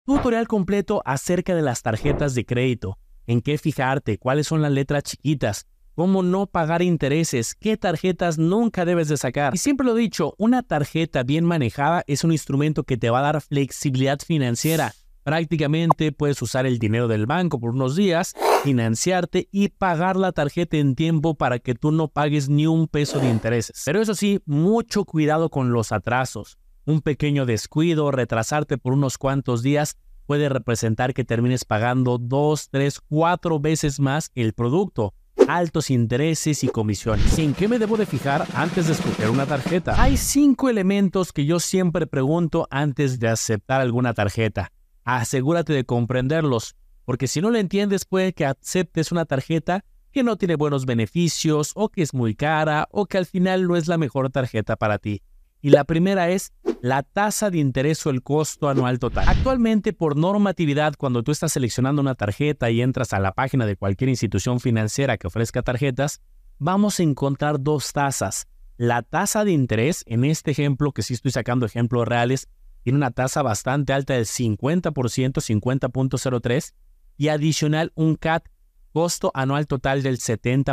Tutorial completo acerca de las tarjetas de crédito, en qué fijarte, cuáles son las letras chiquitas, cómo no pagar intereses, qué tarjetas nunca debes de sacar. Y siempre lo he dicho, una tarjeta bien manejada es un instrumento que te va a dar flexibilidad financiera. Prácticamente puedes usar el dinero del banco por unos días, financiarte y pagar la tarjeta en tiempo para que tú no pagues ni un peso de intereses. Pero eso sí, mucho cuidado con los atrasos. Un pequeño descuido, retrasarte por unos cuantos días puede representar que termines pagando 2, 3, 4 veces más el producto. Altos intereses y comisiones. ¿En qué me debo de fijar antes de escoger una tarjeta? Hay 5 elementos que yo siempre pregunto antes de aceptar alguna tarjeta. Asegúrate de comprenderlos, porque si no lo entiendes puede que aceptes una tarjeta que no tiene buenos beneficios o que es muy cara o que al final no es la mejor tarjeta para ti. Y la primera es la tasa de interés o el costo anual total. Actualmente, por normatividad, cuando tú estás seleccionando una tarjeta y entras a la página de cualquier institución financiera que ofrezca tarjetas, vamos a encontrar 2 tasas. La tasa de interés, en este ejemplo, que sí estoy sacando ejemplos reales, tiene una tasa bastante alta del 50%, 50.03, y adicional un CAT, costo anual total del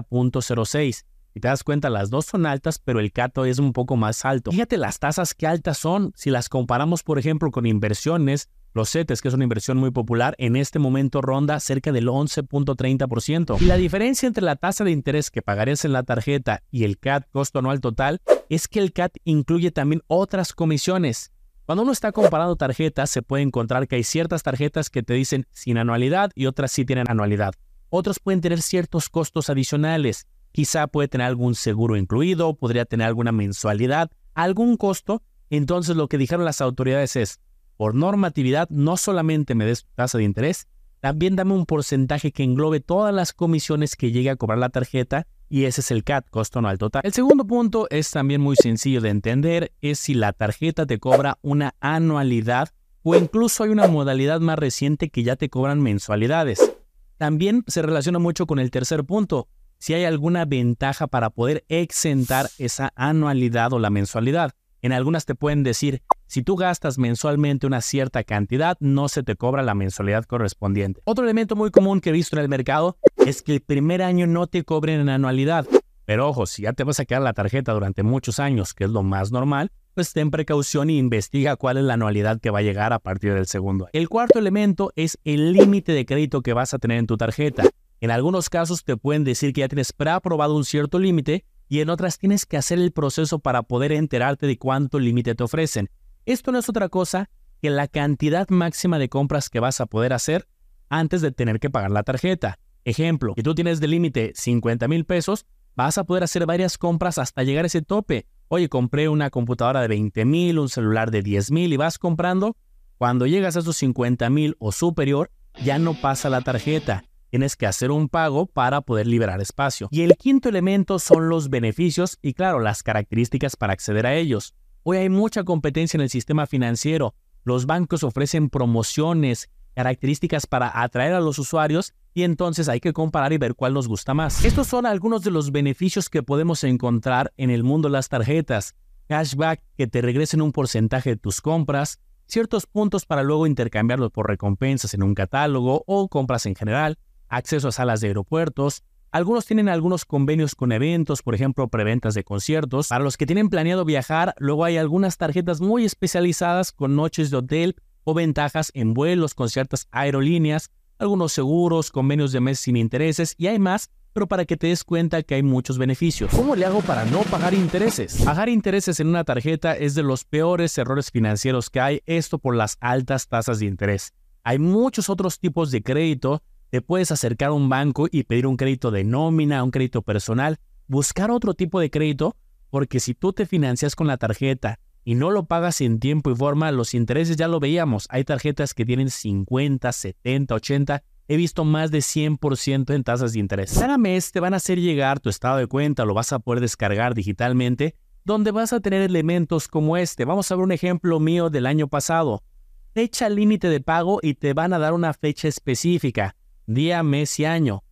70.06. Si te das cuenta, las dos son altas, pero el CAT es un poco más alto. Fíjate las tasas que altas son. Si las comparamos, por ejemplo, con inversiones, los CETES, que es una inversión muy popular, en este momento ronda cerca del 11.30%. Y la diferencia entre la tasa de interés que pagarías en la tarjeta y el CAT, costo anual total, es que el CAT incluye también otras comisiones. Cuando uno está comparando tarjetas, se puede encontrar que hay ciertas tarjetas que te dicen sin anualidad y otras sí tienen anualidad. Otros pueden tener ciertos costos adicionales. Quizá puede tener algún seguro incluido, podría tener alguna mensualidad, algún costo. Entonces lo que dijeron las autoridades es, por normatividad, no solamente me des tu tasa de interés, también dame un porcentaje que englobe todas las comisiones que llegue a cobrar la tarjeta, y ese es el CAT, costo anual total. El segundo punto es también muy sencillo de entender, es si la tarjeta te cobra una anualidad o incluso hay una modalidad más reciente que ya te cobran mensualidades. También se relaciona mucho con el tercer punto, si hay alguna ventaja para poder exentar esa anualidad o la mensualidad. En algunas te pueden decir, si tú gastas mensualmente una cierta cantidad, no se te cobra la mensualidad correspondiente. Otro elemento muy común que he visto en el mercado es que el primer año no te cobren en anualidad. Pero ojo, si ya te vas a quedar la tarjeta durante muchos años, que es lo más normal, pues ten precaución e investiga cuál es la anualidad que va a llegar a partir del segundo año. El cuarto elemento es el límite de crédito que vas a tener en tu tarjeta. En algunos casos te pueden decir que ya tienes preaprobado un cierto límite y en otras tienes que hacer el proceso para poder enterarte de cuánto límite te ofrecen. Esto no es otra cosa que la cantidad máxima de compras que vas a poder hacer antes de tener que pagar la tarjeta. Ejemplo, si tú tienes de límite 50,000 pesos, vas a poder hacer varias compras hasta llegar a ese tope. Oye, compré una computadora de 20,000, un celular de 10,000 y vas comprando. Cuando llegas a esos 50,000 o superior, ya no pasa la tarjeta. Tienes que hacer un pago para poder liberar espacio. Y el quinto elemento son los beneficios y, claro, las características para acceder a ellos. Hoy hay mucha competencia en el sistema financiero. Los bancos ofrecen promociones, características para atraer a los usuarios y entonces hay que comparar y ver cuál nos gusta más. Estos son algunos de los beneficios que podemos encontrar en el mundo de las tarjetas. Cashback, que te regresen un porcentaje de tus compras, ciertos puntos para luego intercambiarlos por recompensas en un catálogo o compras en general, acceso a salas de aeropuertos. Algunos tienen algunos convenios con eventos, por ejemplo, preventas de conciertos. Para los que tienen planeado viajar, luego hay algunas tarjetas muy especializadas con noches de hotel o ventajas en vuelos con ciertas aerolíneas, algunos seguros, convenios de meses sin intereses y hay más, pero para que te des cuenta que hay muchos beneficios. ¿Cómo le hago para no pagar intereses? Pagar intereses en una tarjeta es de los peores errores financieros que hay, esto por las altas tasas de interés. Hay muchos otros tipos de crédito. Te puedes acercar a un banco y pedir un crédito de nómina, un crédito personal, buscar otro tipo de crédito, porque si tú te financias con la tarjeta y no lo pagas en tiempo y forma, los intereses ya lo veíamos. Hay tarjetas que tienen 50, 70, 80, he visto más de 100% en tasas de interés. Cada mes te van a hacer llegar tu estado de cuenta, lo vas a poder descargar digitalmente, donde vas a tener elementos como este. Vamos a ver un ejemplo mío del año pasado. Fecha límite de pago y te van a dar una fecha específica. Día, mes y año.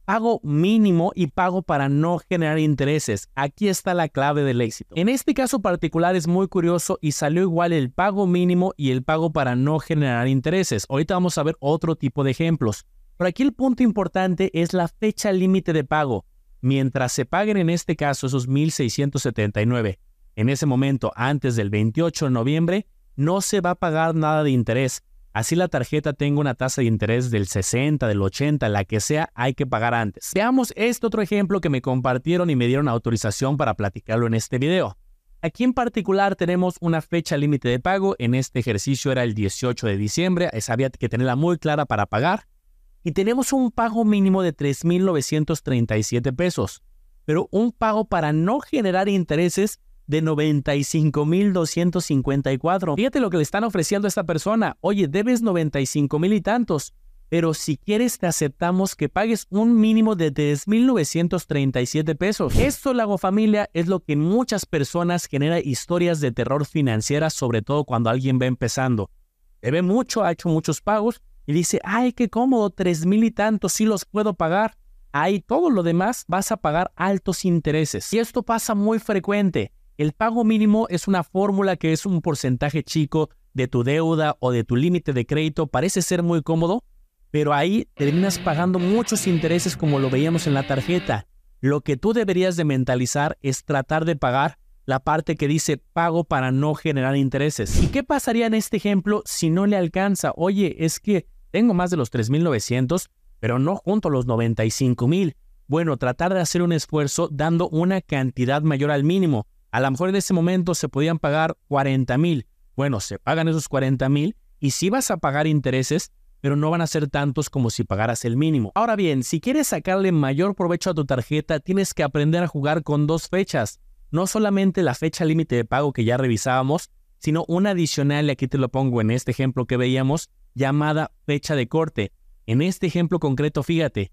pago mínimo y pago para no generar intereses. Aquí está la clave del éxito. En este caso particular es muy curioso y salió igual el pago mínimo y el pago para no generar intereses. Ahorita vamos a ver otro tipo de ejemplos. Pero aquí el punto importante es la fecha límite de pago. Mientras se paguen en este caso esos 1,679, en ese momento antes del 28 de noviembre, no se va a pagar nada de interés. Así la tarjeta tenga una tasa de interés del 60, del 80, la que sea, hay que pagar antes. Veamos este otro ejemplo que me compartieron y me dieron autorización para platicarlo en este video. Aquí en particular tenemos una fecha límite de pago. En este ejercicio era el 18 de diciembre. Había que tenerla muy clara para pagar. Y tenemos un pago mínimo de 3,937 pesos. Pero un pago para no generar intereses de 95,254. Fíjate lo que le están ofreciendo a esta persona. Oye, debes 95,000 y tantos, pero si quieres te aceptamos que pagues un mínimo de 3,937 pesos. Esto, Lago Familia, es lo que en muchas personas genera historias de terror financiera, sobre todo cuando alguien va empezando. Debe mucho, ha hecho muchos pagos y dice, ay, qué cómodo, 3,000 y tantos, sí los puedo pagar. Ahí todo lo demás vas a pagar altos intereses. Y esto pasa muy frecuente. El pago mínimo es una fórmula que es un porcentaje chico de tu deuda o de tu límite de crédito. Parece ser muy cómodo, pero ahí terminas pagando muchos intereses como lo veíamos en la tarjeta. Lo que tú deberías de mentalizar es tratar de pagar la parte que dice pago para no generar intereses. ¿Y qué pasaría en este ejemplo si no le alcanza? Oye, es que tengo más de los 3,900, pero no junto a los 95,000. Bueno, tratar de hacer un esfuerzo dando una cantidad mayor al mínimo. A lo mejor en ese momento se podían pagar 40,000. Bueno, se pagan esos 40,000 y sí vas a pagar intereses, pero no van a ser tantos como si pagaras el mínimo. Ahora bien, si quieres sacarle mayor provecho a tu tarjeta, tienes que aprender a jugar con dos fechas. No solamente la fecha límite de pago que ya revisábamos, sino una adicional, y aquí te lo pongo en este ejemplo que veíamos, llamada fecha de corte. En este ejemplo concreto, fíjate,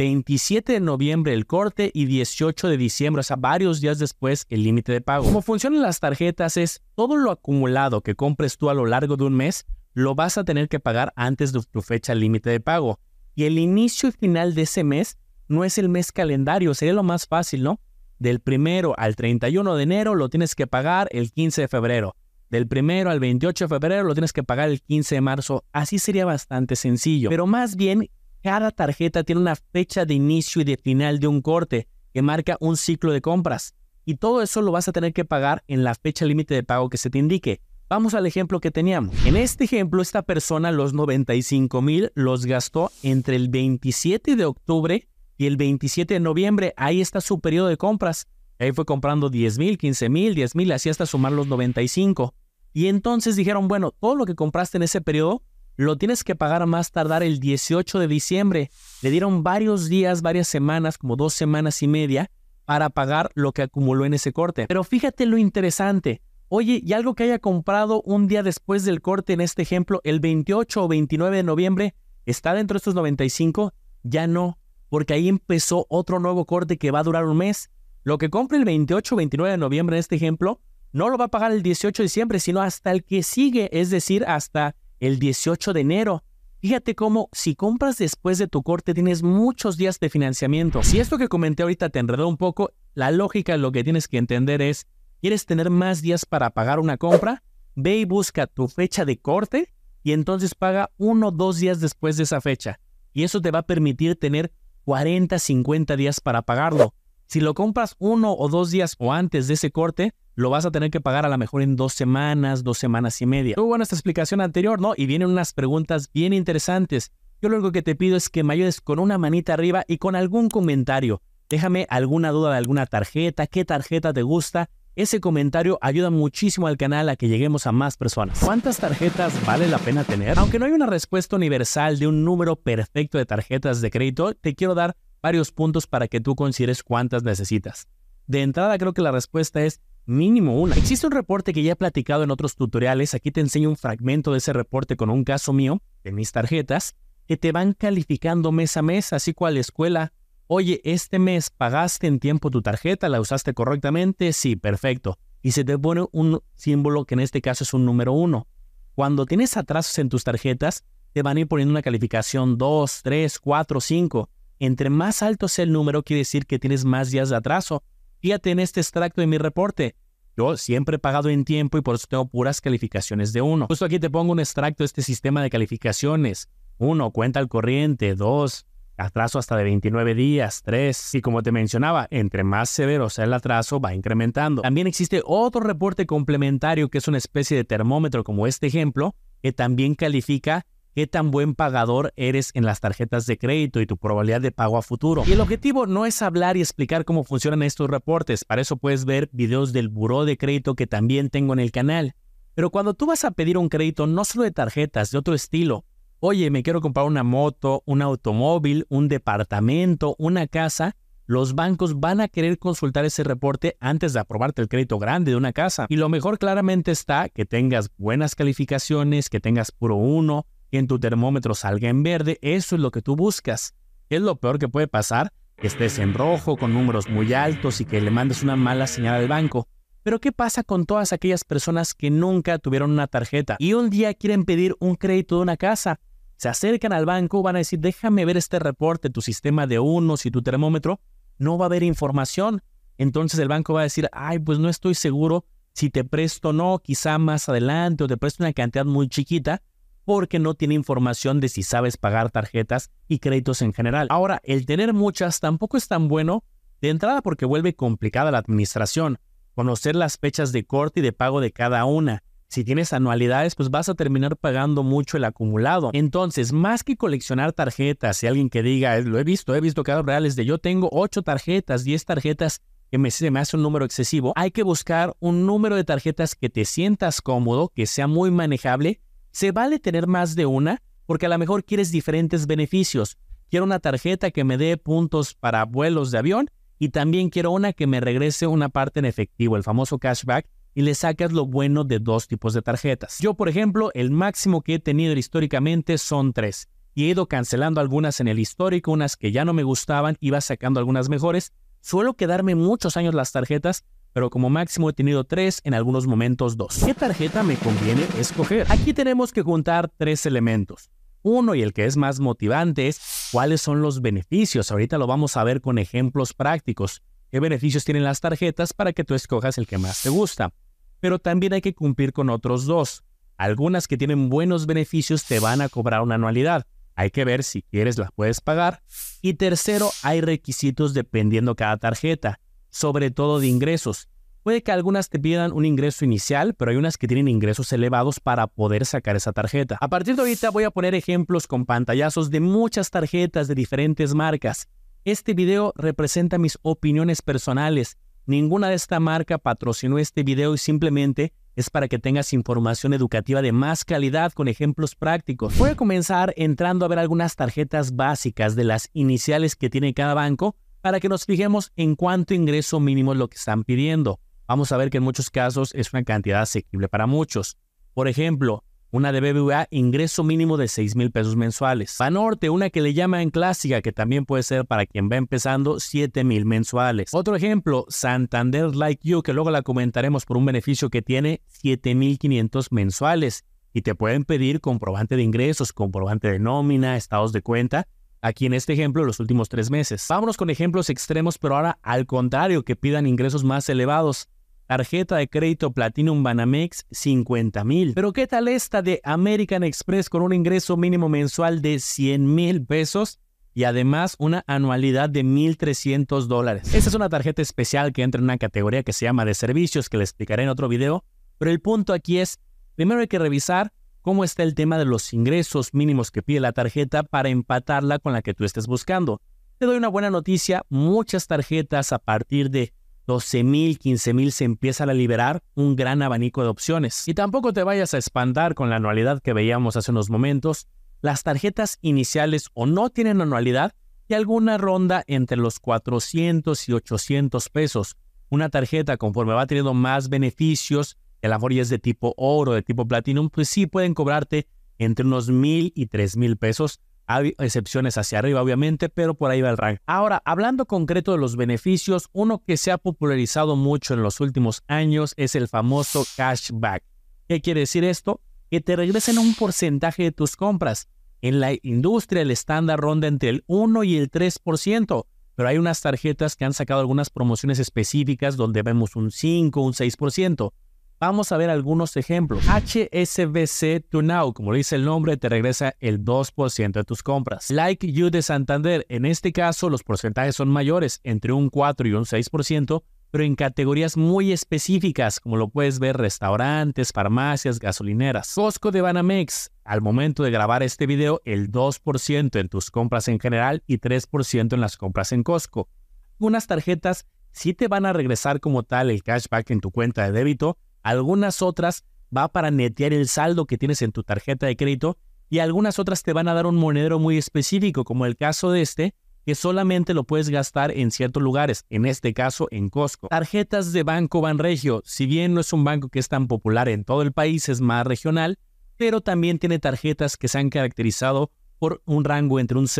27 de noviembre el corte y 18 de diciembre, o sea, varios días después, el límite de pago. Como funcionan las tarjetas es todo lo acumulado que compres tú a lo largo de un mes, lo vas a tener que pagar antes de tu fecha límite de pago. Y el inicio y final de ese mes no es el mes calendario, sería lo más fácil, ¿no? Del 1 al 31 de enero lo tienes que pagar el 15 de febrero. Del 1 al 28 de febrero lo tienes que pagar el 15 de marzo. Así sería bastante sencillo. Pero más bien, cada tarjeta tiene una fecha de inicio y de final de un corte que marca un ciclo de compras. Y todo eso lo vas a tener que pagar en la fecha límite de pago que se te indique. Vamos al ejemplo que teníamos. En este ejemplo, esta persona los 95,000 los gastó entre el 27 de octubre y el 27 de noviembre. Ahí está su periodo de compras. Ahí fue comprando 10,000, 15,000, 10,000, así hasta sumar los 95. Y entonces dijeron, bueno, todo lo que compraste en ese periodo lo tienes que pagar a más tardar el 18 de diciembre. Le dieron varios días, varias semanas, como 2 semanas y media, para pagar lo que acumuló en ese corte. Pero fíjate lo interesante. Oye, y algo que haya comprado un día después del corte, en este ejemplo, el 28 o 29 de noviembre, ¿está dentro de estos 95? Ya no, porque ahí empezó otro nuevo corte que va a durar un mes. Lo que compre el 28 o 29 de noviembre en este ejemplo, no lo va a pagar el 18 de diciembre, sino hasta el que sigue, es decir, hasta el 18 de enero. Fíjate cómo si compras después de tu corte tienes muchos días de financiamiento. Si esto que comenté ahorita te enredó un poco, la lógica, lo que tienes que entender es, ¿quieres tener más días para pagar una compra? Ve y busca tu fecha de corte y entonces paga 1 o 2 días después de esa fecha. Y eso te va a permitir tener 40, 50 días para pagarlo. Si lo compras 1 o 2 días o antes de ese corte, lo vas a tener que pagar a lo mejor en 2 semanas, 2 semanas y media. Muy buena esta explicación anterior, ¿no? Y vienen unas preguntas bien interesantes. Yo lo único que te pido es que me ayudes con una manita arriba y con algún comentario. Déjame alguna duda de alguna tarjeta, qué tarjeta te gusta. Ese comentario ayuda muchísimo al canal a que lleguemos a más personas. ¿Cuántas tarjetas vale la pena tener? Aunque no hay una respuesta universal de un número perfecto de tarjetas de crédito, te quiero dar varios puntos para que tú consideres cuántas necesitas. De entrada, creo que la respuesta es mínimo una. Existe un reporte que ya he platicado en otros tutoriales. Aquí te enseño un fragmento de ese reporte con un caso mío de mis tarjetas que te van calificando mes a mes, así cual escuela. Oye, este mes pagaste en tiempo tu tarjeta, ¿la usaste correctamente? Sí, perfecto. Y se te pone un símbolo que en este caso es un número 1. Cuando tienes atrasos en tus tarjetas, te van a ir poniendo una calificación 2, 3, 4, 5. entre más alto sea el número, quiere decir que tienes más días de atraso. Fíjate en este extracto de mi reporte. Yo siempre he pagado en tiempo y por eso tengo puras calificaciones de 1. Justo aquí te pongo un extracto de este sistema de calificaciones. 1, cuenta al corriente. 2, atraso hasta de 29 días. 3, y como te mencionaba, entre más severo sea el atraso, va incrementando. También existe otro reporte complementario que es una especie de termómetro como este ejemplo, que también califica qué tan buen pagador eres en las tarjetas de crédito y tu probabilidad de pago a futuro. Y el objetivo no es hablar y explicar cómo funcionan estos reportes. Para eso puedes ver videos del buró de crédito que también tengo en el canal. Pero cuando tú vas a pedir un crédito, no solo de tarjetas, de otro estilo. Oye, me quiero comprar una moto, un automóvil, un departamento, una casa. Los bancos van a querer consultar ese reporte antes de aprobarte el crédito grande de una casa. Y lo mejor claramente está que tengas buenas calificaciones, que tengas puro 1, que en tu termómetro salga en verde. Eso es lo que tú buscas. ¿Qué es lo peor que puede pasar? Que estés en rojo con números muy altos y que le mandes una mala señal al banco. Pero ¿qué pasa con todas aquellas personas que nunca tuvieron una tarjeta y un día quieren pedir un crédito de una casa? Se acercan al banco, van a decir, déjame ver este reporte, tu sistema de unos y tu termómetro. No va a haber información. Entonces el banco va a decir, ay, pues no estoy seguro si te presto o no, quizá más adelante, o te presto una cantidad muy chiquita, porque no tiene información de si sabes pagar tarjetas y créditos en general. Ahora, el tener muchas tampoco es tan bueno de entrada porque vuelve complicada la administración. Conocer las fechas de corte y de pago de cada una. Si tienes anualidades, pues vas a terminar pagando mucho el acumulado. Entonces, más que coleccionar tarjetas, si alguien que diga, lo he visto casos reales de yo tengo 8 tarjetas, 10 tarjetas, que se me hace un número excesivo, hay que buscar un número de tarjetas que te sientas cómodo, que sea muy manejable. Se vale tener más de una, porque a lo mejor quieres diferentes beneficios. Quiero una tarjeta que me dé puntos para vuelos de avión y también quiero una que me regrese una parte en efectivo, el famoso cashback, y le sacas lo bueno de 2 tipos de tarjetas. Yo, por ejemplo, el máximo que he tenido históricamente son 3. Y he ido cancelando algunas en el histórico, unas que ya no me gustaban, iba sacando algunas mejores. Suelo quedarme muchos años las tarjetas, pero como máximo he tenido 3, en algunos momentos 2. ¿Qué tarjeta me conviene escoger? Aquí tenemos que juntar 3 elementos. Uno, y el que es más motivante, es cuáles son los beneficios. Ahorita lo vamos a ver con ejemplos prácticos. ¿Qué beneficios tienen las tarjetas para que tú escojas el que más te gusta? Pero también hay que cumplir con otros 2. Algunas que tienen buenos beneficios te van a cobrar una anualidad. Hay que ver si quieres las puedes pagar. Y tercero, hay requisitos dependiendo cada tarjeta, sobre todo de ingresos. Puede que algunas te pidan un ingreso inicial, pero hay unas que tienen ingresos elevados para poder sacar esa tarjeta. A partir de ahorita voy a poner ejemplos con pantallazos de muchas tarjetas de diferentes marcas. Este video representa mis opiniones personales. Ninguna de esta marca patrocinó este video y simplemente es para que tengas información educativa de más calidad con ejemplos prácticos. Voy a comenzar entrando a ver algunas tarjetas básicas de las iniciales que tiene cada banco para que nos fijemos en cuánto ingreso mínimo es lo que están pidiendo. Vamos a ver que en muchos casos es una cantidad asequible para muchos. Por ejemplo, una de BBVA, ingreso mínimo de 6,000 pesos mensuales. Banorte, una que le llaman clásica, que también puede ser para quien va empezando, 7,000 mensuales. Otro ejemplo, Santander Like You, que luego la comentaremos por un beneficio que tiene 7,500 mensuales. Y te pueden pedir comprobante de ingresos, comprobante de nómina, estados de cuenta. Aquí en este ejemplo, los últimos 3 meses. Vámonos con ejemplos extremos, pero ahora al contrario, que pidan ingresos más elevados. Tarjeta de crédito Platinum Banamex, 50,000. Pero ¿qué tal esta de American Express con un ingreso mínimo mensual de 100,000 pesos y además una anualidad de $1,300? Esta es una tarjeta especial que entra en una categoría que se llama de servicios, que le explicaré en otro video. Pero el punto aquí es, primero hay que revisar cómo está el tema de los ingresos mínimos que pide la tarjeta para empatarla con la que tú estés buscando. Te doy una buena noticia, muchas tarjetas a partir de 12,000, 15,000 se empiezan a liberar un gran abanico de opciones. Y tampoco te vayas a espantar con la anualidad que veíamos hace unos momentos. Las tarjetas iniciales o no tienen anualidad y alguna ronda entre los 400 y 800 pesos. Una tarjeta, conforme va teniendo más beneficios, que a lo mejor ya es de tipo oro, de tipo platinum, pues sí pueden cobrarte entre unos 1,000 y 3,000 pesos. Hay excepciones hacia arriba, obviamente, pero por ahí va el rango. Ahora, hablando concreto de los beneficios, uno que se ha popularizado mucho en los últimos años es el famoso cashback. ¿Qué quiere decir esto? Que te regresen un porcentaje de tus compras. En la industria el estándar ronda entre el 1 y el 3%, pero hay unas tarjetas que han sacado algunas promociones específicas donde vemos un 5, un 6%. Vamos a ver algunos ejemplos. HSBC To Now, como le dice el nombre, te regresa el 2% de tus compras. Like You de Santander, en este caso los porcentajes son mayores, entre un 4 y un 6%, pero en categorías muy específicas, como lo puedes ver, restaurantes, farmacias, gasolineras. Costco de Banamex, al momento de grabar este video, el 2% en tus compras en general y 3% en las compras en Costco. Unas tarjetas sí te van a regresar como tal el cashback en tu cuenta de débito, algunas otras va para netear el saldo que tienes en tu tarjeta de crédito y algunas otras te van a dar un monedero muy específico, como el caso de este, que solamente lo puedes gastar en ciertos lugares, en este caso en Costco. Tarjetas de Banco Banregio, si bien no es un banco que es tan popular en todo el país, es más regional, pero también tiene tarjetas que se han caracterizado por un rango entre un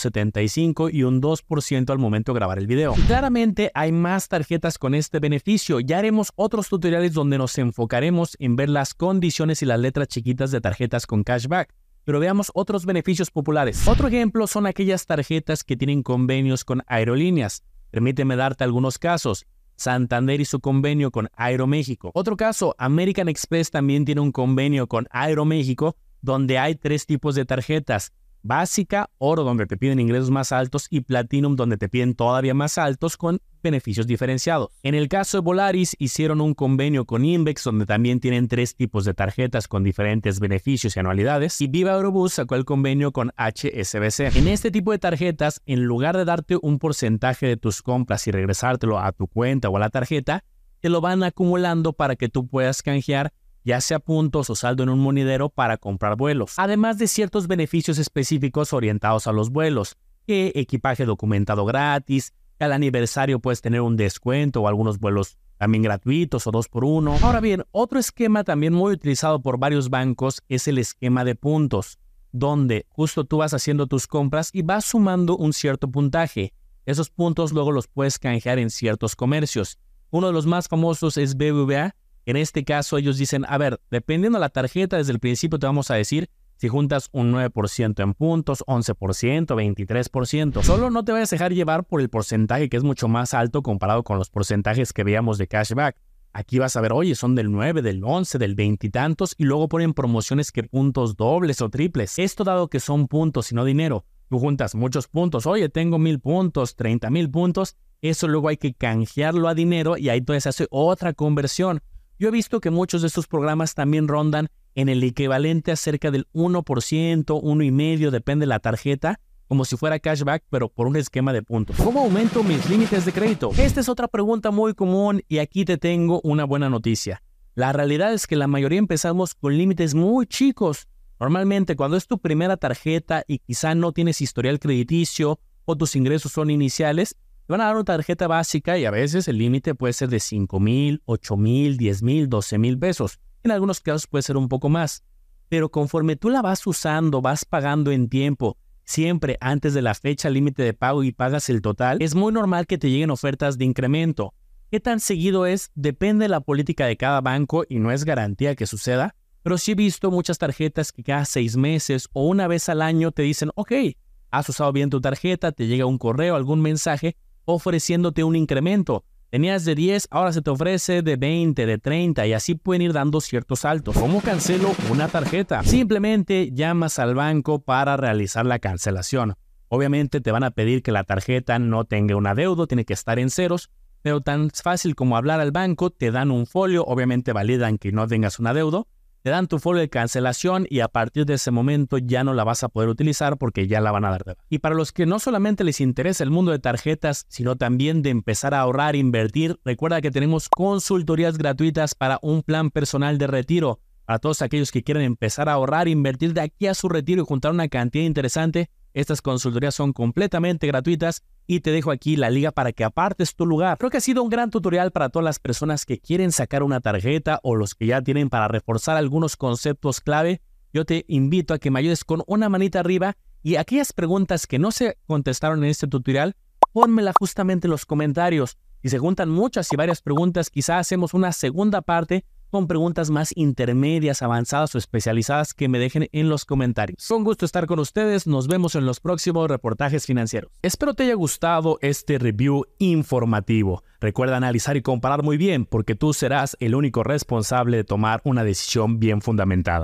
0.75 y un 2% al momento de grabar el video. Y claramente hay más tarjetas con este beneficio. Ya haremos otros tutoriales donde nos enfocaremos en ver las condiciones y las letras chiquitas de tarjetas con cashback. Pero veamos otros beneficios populares. Otro ejemplo son aquellas tarjetas que tienen convenios con aerolíneas. Permíteme darte algunos casos. Santander hizo convenio con Aeroméxico. Otro caso, American Express también tiene un convenio con Aeroméxico, donde hay 3 tipos de tarjetas. Básica, oro, donde te piden ingresos más altos, y Platinum, donde te piden todavía más altos con beneficios diferenciados. En el caso de Volaris, hicieron un convenio con Invex, donde también tienen 3 tipos de tarjetas con diferentes beneficios y anualidades. Y Viva Aerobús sacó el convenio con HSBC. En este tipo de tarjetas, en lugar de darte un porcentaje de tus compras y regresártelo a tu cuenta o a la tarjeta, te lo van acumulando para que tú puedas canjear ya sea puntos o saldo en un monedero para comprar vuelos, además de ciertos beneficios específicos orientados a los vuelos, que equipaje documentado gratis, que al aniversario puedes tener un descuento o algunos vuelos también gratuitos o 2x1. Ahora bien, otro esquema también muy utilizado por varios bancos es el esquema de puntos, donde justo tú vas haciendo tus compras y vas sumando un cierto puntaje. Esos puntos luego los puedes canjear en ciertos comercios. Uno de los más famosos es BBVA. En este caso ellos dicen, a ver, dependiendo de la tarjeta, desde el principio te vamos a decir si juntas un 9% en puntos, 11%, 23%. Solo no te vayas a dejar llevar por el porcentaje que es mucho más alto comparado con los porcentajes que veíamos de cashback. Aquí vas a ver, oye, son del 9, del 11, del 20 y tantos, y luego ponen promociones que puntos dobles o triples. Esto dado que son puntos y no dinero. Tú juntas muchos puntos, oye, tengo 1000 puntos, 30,000 puntos. Eso luego hay que canjearlo a dinero y ahí entonces se hace otra conversión. Yo he visto que muchos de estos programas también rondan en el equivalente a cerca del 1%, 1,5%, depende de la tarjeta, como si fuera cashback, pero por un esquema de puntos. ¿Cómo aumento mis límites de crédito? Esta es otra pregunta muy común y aquí te tengo una buena noticia. La realidad es que la mayoría empezamos con límites muy chicos. Normalmente cuando es tu primera tarjeta y quizá no tienes historial crediticio o tus ingresos son iniciales, te van a dar una tarjeta básica y a veces el límite puede ser de 5,000, 8,000, 10,000, 12,000 pesos. En algunos casos puede ser un poco más. Pero conforme tú la vas usando, vas pagando en tiempo, siempre antes de la fecha límite de pago y pagas el total, es muy normal que te lleguen ofertas de incremento. ¿Qué tan seguido es? Depende de la política de cada banco y no es garantía que suceda. Pero sí he visto muchas tarjetas que cada 6 meses o una vez al año te dicen, ok, has usado bien tu tarjeta, te llega un correo, algún mensaje ofreciéndote un incremento. Tenías de 10, ahora se te ofrece de 20, de 30 y así pueden ir dando ciertos saltos. ¿Cómo cancelo una tarjeta? Simplemente llamas al banco para realizar la cancelación. Obviamente te van a pedir que la tarjeta no tenga un adeudo, tiene que estar en ceros, pero tan fácil como hablar al banco, te dan un folio, obviamente validan que no tengas un adeudo, te dan tu folio de cancelación y a partir de ese momento ya no la vas a poder utilizar porque ya la van a dar de baja. Y para los que no solamente les interesa el mundo de tarjetas, sino también de empezar a ahorrar e invertir, recuerda que tenemos consultorías gratuitas para un plan personal de retiro. Para todos aquellos que quieren empezar a ahorrar e invertir de aquí a su retiro y juntar una cantidad interesante, estas consultorías son completamente gratuitas y te dejo aquí la liga para que apartes tu lugar. Creo que ha sido un gran tutorial para todas las personas que quieren sacar una tarjeta o los que ya tienen para reforzar algunos conceptos clave. Yo te invito a que me ayudes con una manita arriba y aquellas preguntas que no se contestaron en este tutorial, pónmela justamente en los comentarios. Si se juntan muchas y varias preguntas, quizá hacemos una segunda parte con preguntas más intermedias, avanzadas o especializadas que me dejen en los comentarios. Fue un gusto estar con ustedes, nos vemos en los próximos reportajes financieros. Espero te haya gustado este review informativo. Recuerda analizar y comparar muy bien porque tú serás el único responsable de tomar una decisión bien fundamentada.